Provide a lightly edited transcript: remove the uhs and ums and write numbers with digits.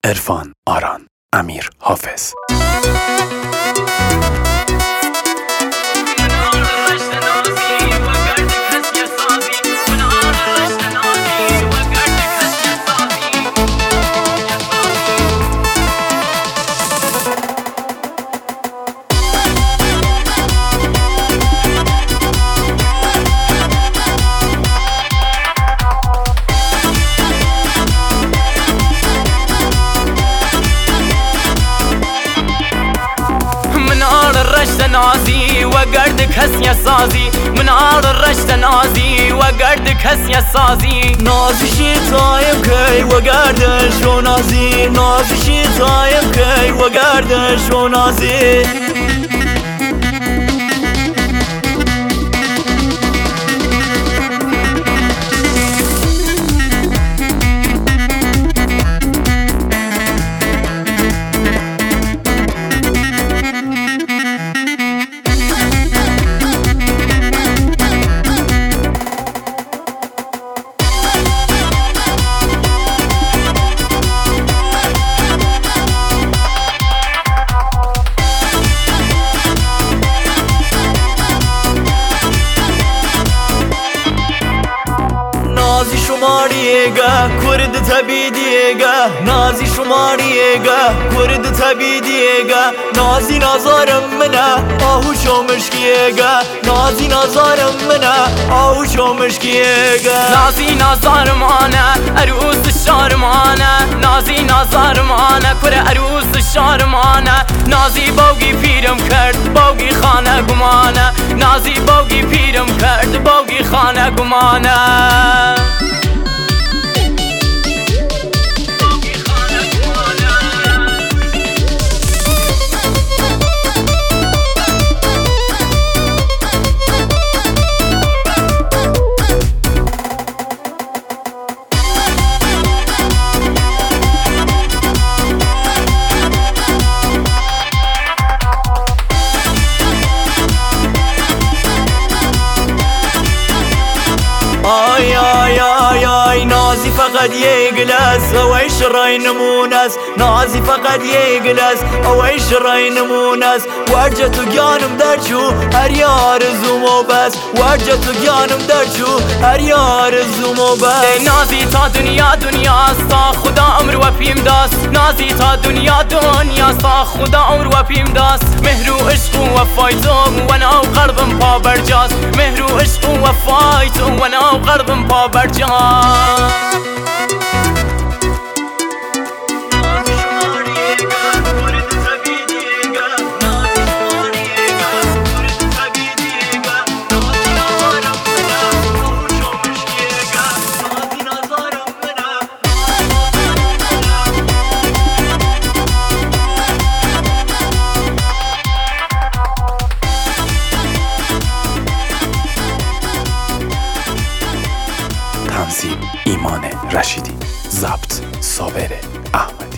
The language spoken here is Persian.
عرفان آران، امیر حافظ. رشت نازی و گرد کسی سازی منار رشت نازی و گرد کسی سازی نازی شیطایم کی و گردش و نازی نازی شیطایم کی و گردش و نازی نازی شماریگه کرد تبیدیگه نازی شماریگه کرد تبیدیگه نازی نازارم منه آهوش و مشکیگه نازی نازارم منه آهوش و مشکیگه نازی نازارمانه عروس شارمانه نازی نازارمانه کره عروس شارمانه نازی باوگی پیرم کرد باوگی خانه گمانه نازی باوگی پیرم کرد باوگی خانه گمانه آی آی آی آی نازی فقط یه گلاس اوی شرای نمونس نازی فقط یه گلاس اوی شرای نمونس ورجه تو گانم درچو هر یار زومو بس ورجه تو گانم درچو هر یار زومو بس نازی تا دنیا دنیاست تا خدا عمر و پیم داست نازی تا دنیا دنیاست تا خدا عمر و پیم داست مهر و عشق و وفای تو و ناو قلبم پا برجاست مهر و عشق و وفای تو و ناو قلبم پا برجاست تنظیم ایمان رشیدی، ضبط صابر احمدی.